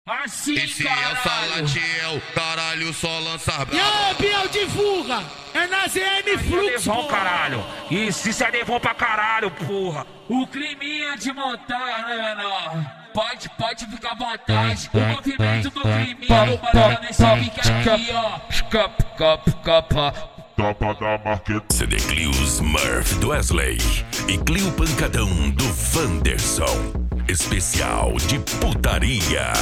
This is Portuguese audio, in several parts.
Assim, e se essa latinha, caralho, só lança brava. E aí, Biel, divulga! É na ZN Fluxo, Devon, caralho. Isso é Devon pra caralho, porra. O climinha de montanha, né, menor? Pode ficar à vontade. O movimento do climinha, parando nesse pique aqui, ó. Topa da marqueta. CD Clio Smurf do Wesley e Clio Pancadão do Wanderson. Especial de putaria.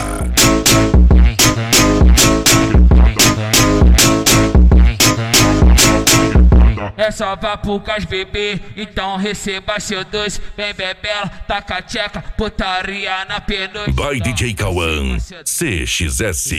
É só vá pro Cas bebê, então receba seu doce. Vem bebela, taca a tcheca, putaria na P2. By DJ Cauã, CXS.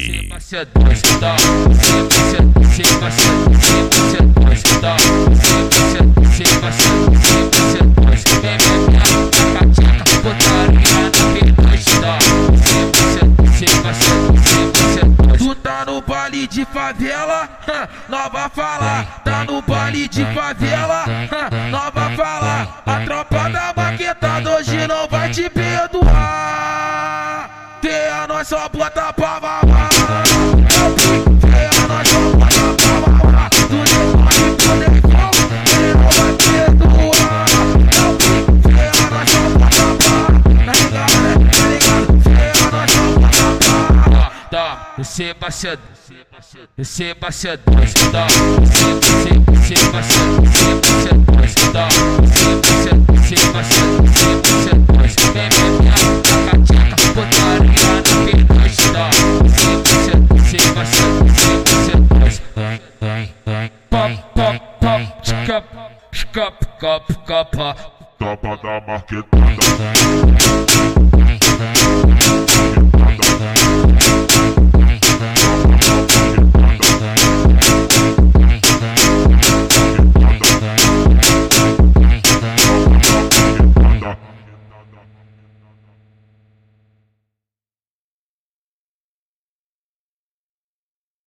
Tu tá no baile de favela, nova fala. Tá no baile de favela, nova fala. A tropa da maquetada hoje não vai te perdoar. Tem a nós só bota pra mamar. Tem a nós só bota pra mamar. Tu nem pode poder como, ele não vai perdoar. Tem a nós só bota pra mamar. Tá ligado, né? Tá ligado? Tem a nós só bota pra mamar. Tá, receba cedo. Receba cedo, dá. Receba cedo, dá. Receba cedo, vem minha cateca, putaria na P2, dá. Receba cedo, pop, Topa da marquetada.